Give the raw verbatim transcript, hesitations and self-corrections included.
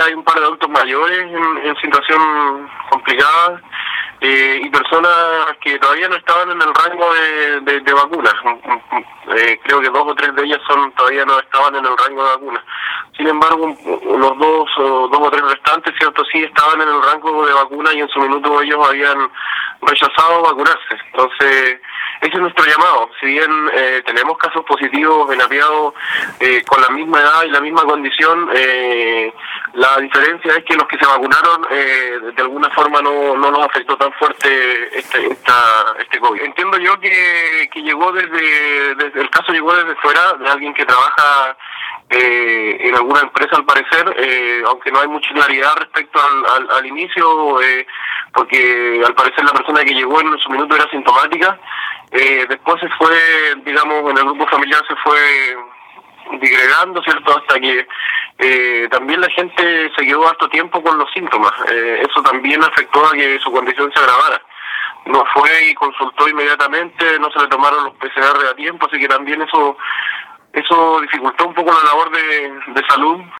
hay un par de adultos mayores en, en situación complicada eh, y personas que todavía no estaban en el rango de, de, de vacunas. Eh, creo que dos o tres de ellas son todavía no estaban en el rango de vacunas. Sin embargo, los dos o dos o tres restantes, cierto, sí estaban en el rango de vacuna y en su minuto ellos habían rechazado vacunarse. Entonces, ese es nuestro llamado. Si bien eh, tenemos casos positivos en Apiado eh, con la misma edad y la misma condición, eh, la diferencia es que los que se vacunaron eh, de alguna forma no, no nos afectó tan fuerte este esta, este COVID. Entiendo yo que, que llegó desde, desde, el caso llegó desde fuera, de alguien que trabaja eh, en alguna empresa al parecer, eh, aunque no hay mucha claridad respecto al, al, al inicio, eh, porque al parecer la persona que llegó en su minuto era sintomática. Eh, después se fue, digamos, en el grupo familiar se fue digregando, ¿cierto? Hasta que eh, también la gente se quedó harto tiempo con los síntomas. Eh, eso también afectó a que su condición se agravara. No fue y consultó inmediatamente, no se le tomaron los P C R a tiempo, así que también eso eso dificultó un poco la labor de, de salud.